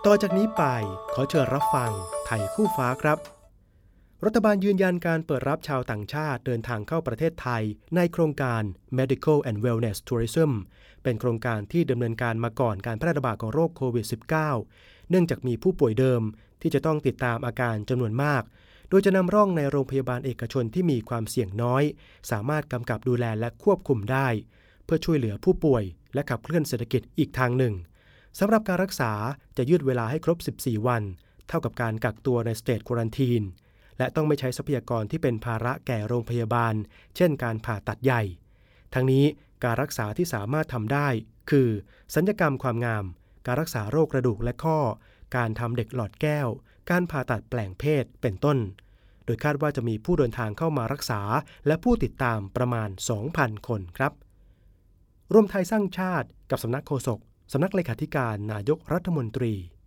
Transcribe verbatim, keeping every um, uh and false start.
ต่อจากนี้ไปขอเชิญรับฟังไทยคู่ฟ้าครับรัฐบาลยืนยันการเปิดรับชาวต่างชาติเดินทางเข้าประเทศไทยในโครงการ Medical and Wellness Tourism เป็นโครงการที่ดำเนินการมาก่อนการแพร่ระบาดของโรคโควิด สิบเก้า เนื่องจากมีผู้ป่วยเดิมที่จะต้องติดตามอาการจำนวนมากโดยจะนำร่องในโรงพยาบาลเอกชนที่มีความเสี่ยงน้อยสามารถกำกับดูแลและควบคุมได้เพื่อช่วยเหลือผู้ป่วยและขับเคลื่อนเศรษฐกิจอีกทางหนึ่งสำหรับการรักษาจะยืดเวลาให้ครบสิบสี่วันเท่ากับการกักตัวในสเตทควอรันทีนและต้องไม่ใช้ทรัพยากรที่เป็นภาระแก่โรงพยาบาลเช่นการผ่าตัดใหญ่ทั้งนี้การรักษาที่สามารถทำได้คือศัลยกรรมความงามการรักษาโรคกระดูกและข้อการทำเด็กหลอดแก้วการผ่าตัดแปลงเพศเป็นต้นโดยคาดว่าจะมีผู้เดินทางเข้ามารักษาและผู้ติดตามประมาณ สองพัน คนครับรวมไทยสร้างชาติกับสำนักโฆษกสำนักเลขาธิการนายกรัฐมนตรี